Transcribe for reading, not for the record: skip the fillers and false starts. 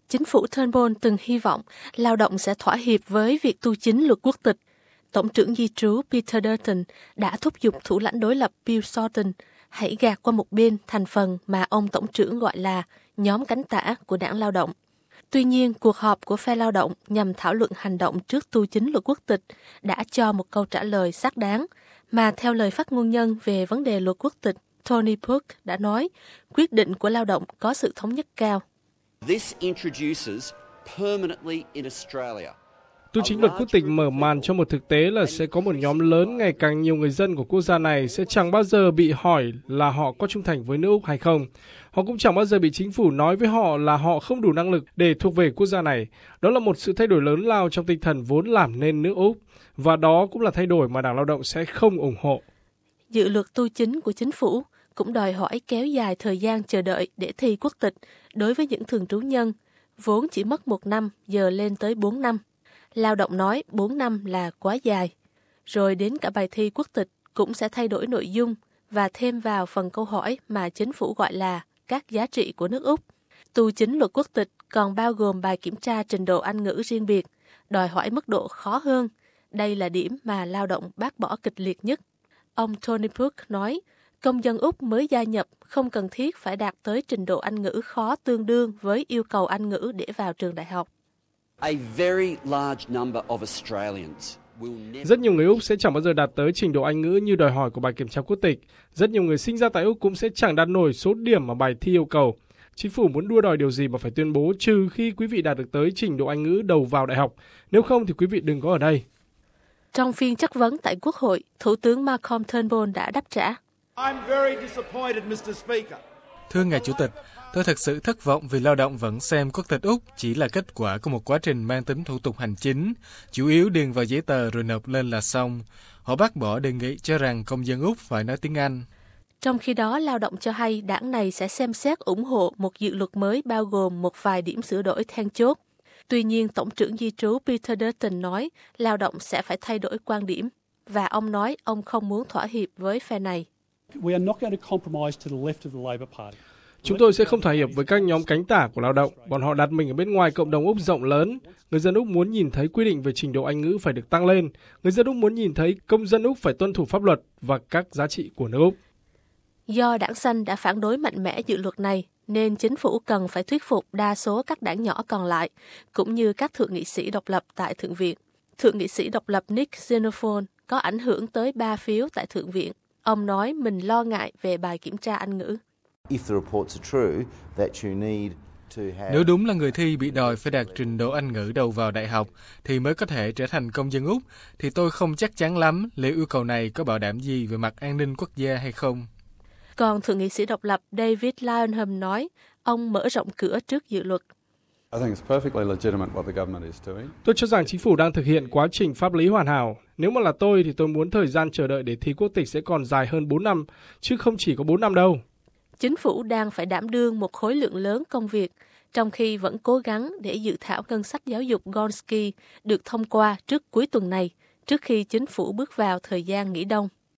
Chính phủ Turnbull từng hy vọng lao động sẽ thỏa hiệp với việc tu chính luật quốc tịch. Tổng trưởng di trú Peter Dutton đã thúc giục thủ lãnh đối lập Bill Shorten hãy gạt qua một bên thành phần mà ông tổng trưởng gọi là nhóm cánh tả của đảng lao động. Tuy nhiên, cuộc họp của phe lao động nhằm thảo luận hành động trước tu chính luật quốc tịch đã cho một câu trả lời xác đáng, mà theo lời phát ngôn nhân về vấn đề luật quốc tịch, Tony Burke đã nói, quyết định của lao động có sự thống nhất cao. This introduces permanently in Australia. Tu chính luật quốc tịch mở màn cho một thực tế là sẽ có một nhóm lớn ngày càng nhiều người dân của quốc gia này sẽ chẳng bao giờ bị hỏi là họ có trung thành với nước Úc hay không. Họ cũng chẳng bao giờ bị chính phủ nói với họ là họ không đủ năng lực để thuộc về quốc gia này. Đó là một sự thay đổi lớn lao trong tinh thần vốn làm nên nước Úc. Và đó cũng là thay đổi mà Đảng Lao động sẽ không ủng hộ. Dự luật tu chính của chính phủ cũng đòi hỏi kéo dài thời gian chờ đợi để thi quốc tịch đối với những thường trú nhân, vốn chỉ mất 1 năm giờ lên tới 4 năm. Lao động nói 4 năm là quá dài. Rồi đến cả bài thi quốc tịch cũng sẽ thay đổi nội dung và thêm vào phần câu hỏi mà chính phủ gọi là các giá trị của nước Úc. Tu chính luật quốc tịch còn bao gồm bài kiểm tra trình độ Anh ngữ riêng biệt, đòi hỏi mức độ khó hơn. Đây là điểm mà lao động bác bỏ kịch liệt nhất. Ông Tony Burke nói, công dân Úc mới gia nhập không cần thiết phải đạt tới trình độ Anh ngữ khó tương đương với yêu cầu Anh ngữ để vào trường đại học. Rất nhiều người Úc sẽ chẳng bao giờ đạt tới trình độ Anh ngữ như đòi hỏi của bài kiểm tra quốc tịch. Rất nhiều người sinh ra tại Úc cũng sẽ chẳng đạt nổi số điểm mà bài thi yêu cầu. Chính phủ muốn đua đòi điều gì mà phải tuyên bố trừ khi quý vị đạt được tới trình độ Anh ngữ đầu vào đại học. Nếu không thì quý vị đừng có ở đây. Trong phiên chất vấn tại Quốc hội, Thủ tướng Malcolm Turnbull đã đáp trả. Thưa ngài Chủ tịch, tôi thật sự thất vọng vì lao động vẫn xem quốc tịch Úc chỉ là kết quả của một quá trình mang tính thủ tục hành chính, chủ yếu điền vào giấy tờ rồi nộp lên là xong. Họ bác bỏ đề nghị cho rằng công dân Úc phải nói tiếng Anh. Trong khi đó, lao động cho hay đảng này sẽ xem xét ủng hộ một dự luật mới bao gồm một vài điểm sửa đổi then chốt. Tuy nhiên, Tổng trưởng di trú Peter Dutton nói lao động sẽ phải thay đổi quan điểm, và ông nói ông không muốn thỏa hiệp với phe này. Chúng tôi sẽ không thỏa hiệp với các nhóm cánh tả của lao động. Bọn họ đặt mình ở bên ngoài cộng đồng Úc rộng lớn. Người dân Úc muốn nhìn thấy quy định về trình độ Anh ngữ phải được tăng lên. Người dân Úc muốn nhìn thấy công dân Úc phải tuân thủ pháp luật và các giá trị của nước Úc. Do đảng Xanh đã phản đối mạnh mẽ dự luật này, nên chính phủ cần phải thuyết phục đa số các đảng nhỏ còn lại, cũng như các thượng nghị sĩ độc lập tại Thượng viện. Thượng nghị sĩ độc lập Nick Xenophon có ảnh hưởng tới 3 phiếu tại Thượng viện. Ông nói mình lo ngại về bài kiểm tra Anh ngữ. Nếu đúng là người thi bị đòi phải đạt trình độ Anh ngữ đầu vào đại học thì mới có thể trở thành công dân Úc, thì tôi không chắc chắn lắm liệu yêu cầu này có bảo đảm gì về mặt an ninh quốc gia hay không. Còn Thượng nghị sĩ độc lập David Leyonham nói ông mở rộng cửa trước dự luật. Tôi cho rằng chính phủ đang thực hiện quá trình pháp lý hoàn hảo. Nếu mà là tôi thì tôi muốn thời gian chờ đợi để thi quốc tịch sẽ còn dài hơn 4 năm, chứ không chỉ có 4 năm đâu. Chính phủ đang phải đảm đương một khối lượng lớn công việc, trong khi vẫn cố gắng để dự thảo ngân sách giáo dục Gonski được thông qua trước cuối tuần này, trước khi chính phủ bước vào thời gian nghỉ đông.